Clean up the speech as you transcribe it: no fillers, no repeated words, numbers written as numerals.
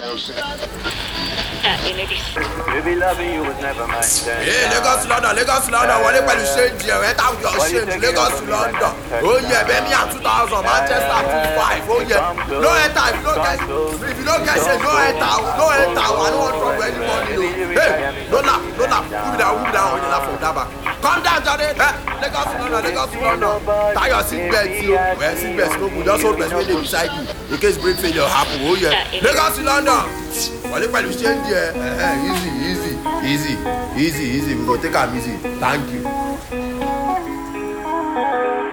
Baby, loving you was never my intention. Hey, Lagos London, wọlé pẹ̀lú ṣéǹjì ẹ̀ ẹ̀ táwọn yọ̀ ṣéǹjì Lagos London. Ó yẹ Birmingham 2000, Manchester 25, ó yẹ. No enter if you no get ṣe no enter, I no wan trouble anybody o. Hey, no laugh, who be that one laugh from Daba? Come down, Johnny. Lagos London. Tie your seatbelt, yo. Well, seatbelt no good, just hold belt wey dey beside you in case brake failure happen, ó yẹ. Lagos London. Wọlé pẹ̀lú ṣéǹjì ẹ̀ easy, we go take am easy. Thank you.